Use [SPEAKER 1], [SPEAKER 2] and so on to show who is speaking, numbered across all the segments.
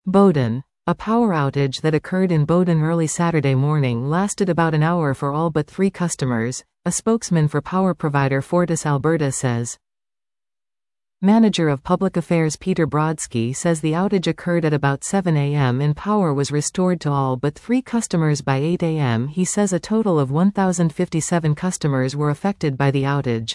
[SPEAKER 1] Bowdon. A power outage that occurred in Bowdon early Saturday morning lasted about an hour for all but 3 customers, a spokesman for power provider Fortis Alberta says. Manager of Public Affairs Peter Brodsky says the outage occurred at about 7 a.m. and power was restored to all but 3 customers by 8 a.m. He says a total of 1,057 customers were affected by the outage.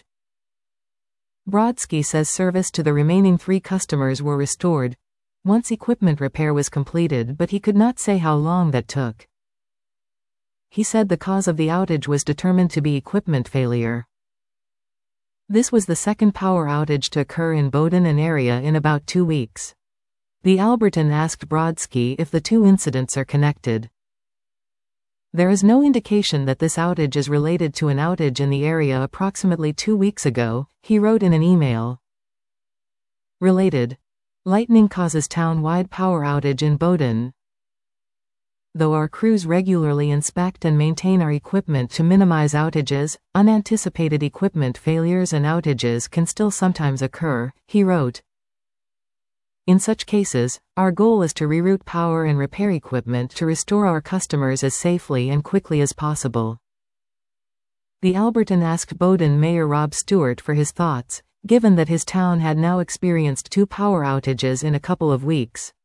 [SPEAKER 1] Brodsky says service to the remaining 3 customers were restored once equipment repair was completed, but he could not say how long that took. He said the cause of the outage was determined to be equipment failure. This was the second power outage to occur in Bowdon and area in about 2 weeks. The Albertan asked Brodsky if the 2 incidents are connected. There is no indication that this outage is related to an outage in the area approximately 2 weeks ago, he wrote in an email. Related. Lightning causes town-wide power outage in Bowdon. Though our crews regularly inspect and maintain our equipment to minimize outages, unanticipated equipment failures and outages can still sometimes occur, he wrote. In such cases, our goal is to reroute power and repair equipment to restore our customers as safely and quickly as possible. The Albertan asked Bowdon Mayor Rob Stewart for his thoughts, given that his town had now experienced 2 power outages in a couple of weeks.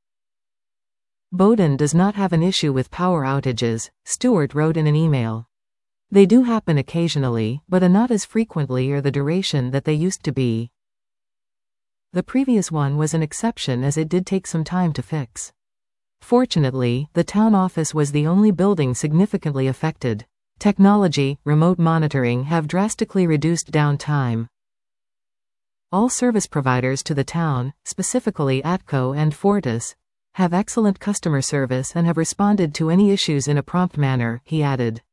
[SPEAKER 1] Bowdon does not have an issue with power outages, Stewart wrote in an email. They do happen occasionally, but not as frequently or the duration that they used to be. The previous one was an exception as it did take some time to fix. Fortunately, the town office was the only building significantly affected. Technology, remote monitoring have drastically reduced downtime. All service providers to the town, specifically ATCO and Fortis, have excellent customer service and have responded to any issues in a prompt manner, he added.